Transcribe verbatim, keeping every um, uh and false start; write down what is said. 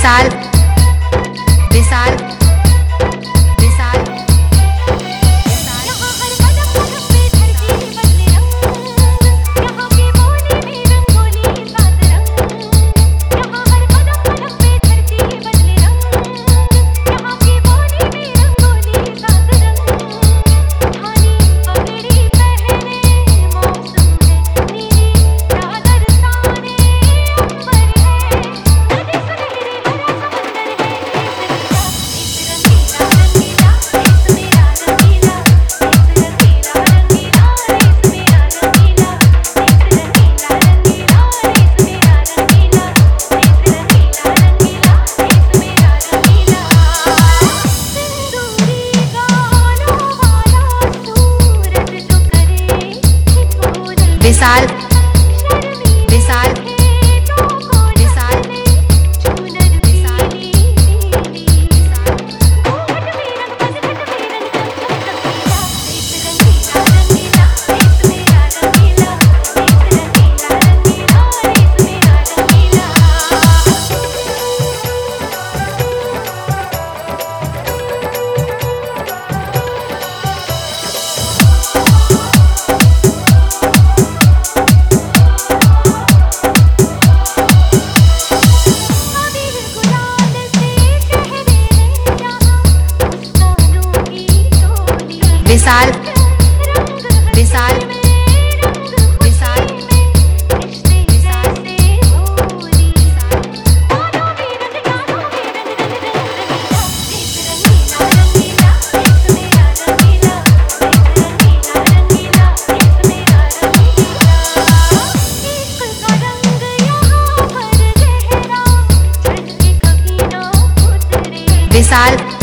विशाल विशाल विशाल यहाँ हर कदम कदम पे धरती बदले रंग, यहाँ की बोली में रंगोली सात रंग। यहाँ हर कदम कदम पे धरती बदले रंग, यहाँ की बोली में रंगोली सात रंग। ठानी पगड़ी पहने मौसम है नीली चादर ताने अंबर है, नदी सुनहरी भरा समंदर है। इस रंगीला रंगीला इस मेरा रंगीला, इस रंगीला रंगीला इस मेरा रंगीला, इस रंगीला रंगीला इस मेरा रंगीला, इस रंगीला रंगीला इस मेरा रंगीला। सिंदूरी गालों वाला सूरज जो करे हिपोदल विशाल शर्मीले विशाल खेतों को विशाल चूनर विशाल नीली घूंघट में रंग घट में रंग चमचम चमकीला। इस रंगीला रंगीला इस मेरा रंगीला, इस रंगीला रंगीला इस मेरा रंगीला। अबीर गुलाल से चेहरे हैं यहाँ मुस्कानों की टोली। विशाल रंग हर विशाल दिल में रंग विशाल खुशी में रिश्ते जैसे होली। बालों में रंग गालों में रंग रंग रंग रंगीला। इस रंगीला रंगीला इस मेरा रंगीला, इस रंगीला रंगीला इस मेरा रंगीला। इश्क का रंग यहाँ पर गहरा चढ़ के कभी ना उतरे। विशाल